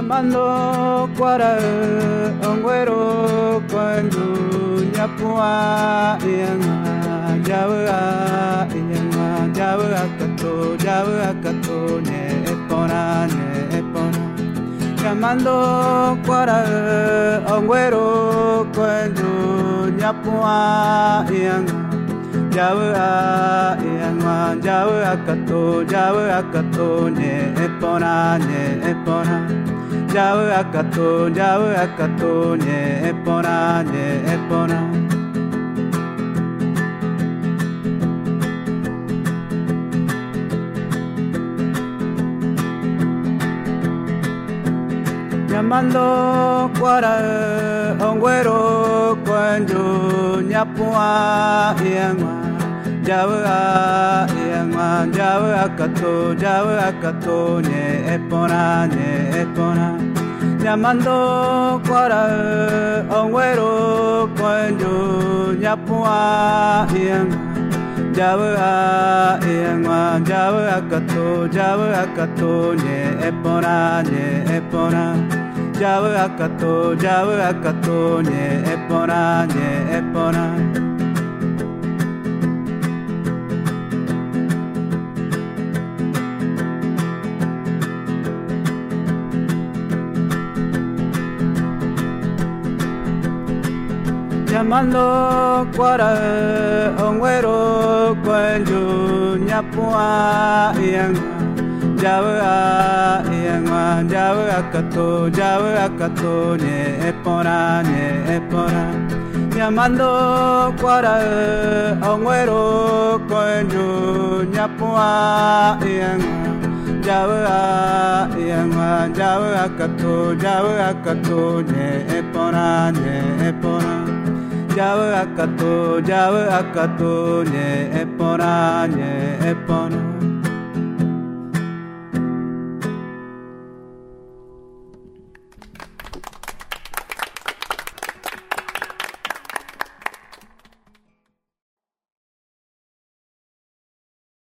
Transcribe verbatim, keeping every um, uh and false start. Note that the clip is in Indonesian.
Llamando cuara ongüero cuando ñapua yanga yawa yanga yawa akato yawa akato ne epona ne epona. Llamando cuara ongüero cuando ñapua yanga yawa yanga yawa akato yawa akato ne epona ne epona. Jawa akato, jawa akato, nye epona, nye epona. Llamando cuara, ongüero, cuando ñapua, yangwa. Jawa, yangwa, jawa akato, jawa akato, nye epona, nye epona. Llamando cuara, ongüero, cuando ñapua, yangwa. Jawa, yangwa, jawa akato, jawa akato, nye epona, nye epona. Jawa akato, jawa akato, nye epona, nye epona. Llamando cuara, ongüero, cuando ñapua, yangwa. Jawa, yangwa, jawa akato, jawa akato, nye epona, nye epona. Llamando cuara, ongüero, cuando ñapua, yangwa. Jawa, yangwa, jawa akato, jawa akato, nye epona, nye epona. Jawa akato, jawa akato, nye epona, nye epona.